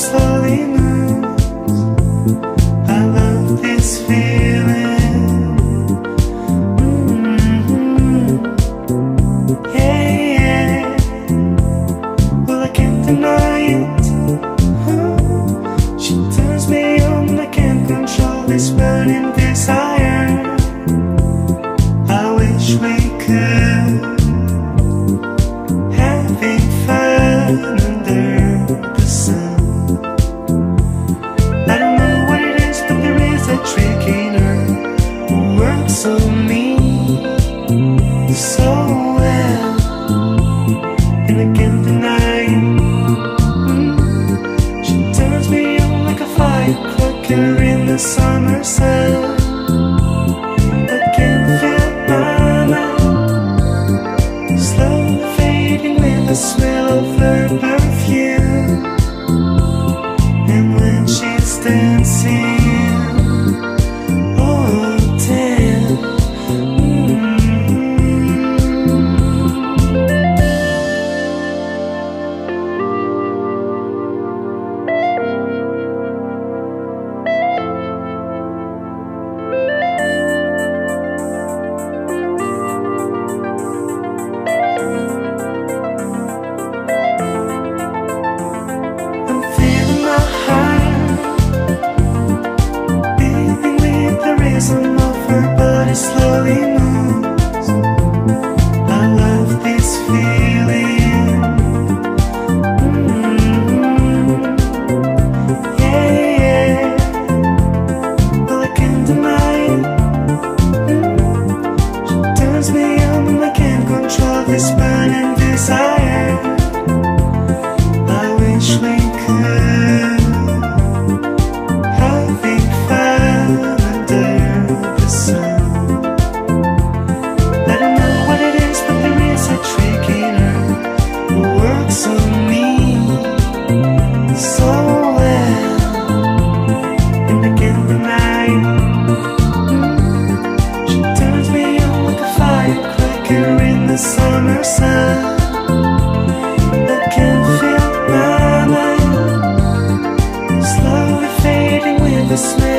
slowly moves. I love this feeling. Yeah, yeah. Well, I can't deny it. She turns me on, I can't control this burning desire. I wish we could, having fun under the sun. I don't know what it is, but there is a trick in her who works on me so well, and I can't deny it. She turns me on like a firecracker in the summer sun. I can feel my mind slowly fading with the smell of her perfume. And when she's dancing, oh damn, I'm feeling my heart beating with the rhythm of her body slowly moves. I love this feeling. Yeah, yeah. Well, I can't deny it. She turns me on, I can't control this burning desire. I wish we could, having fun under the sun. I don't know what it is, but there is a trick in her who works on me so well, and I can't deny it. She turns me on like a firecracker in the summer sun. I can feel my mind slowly fading with the smell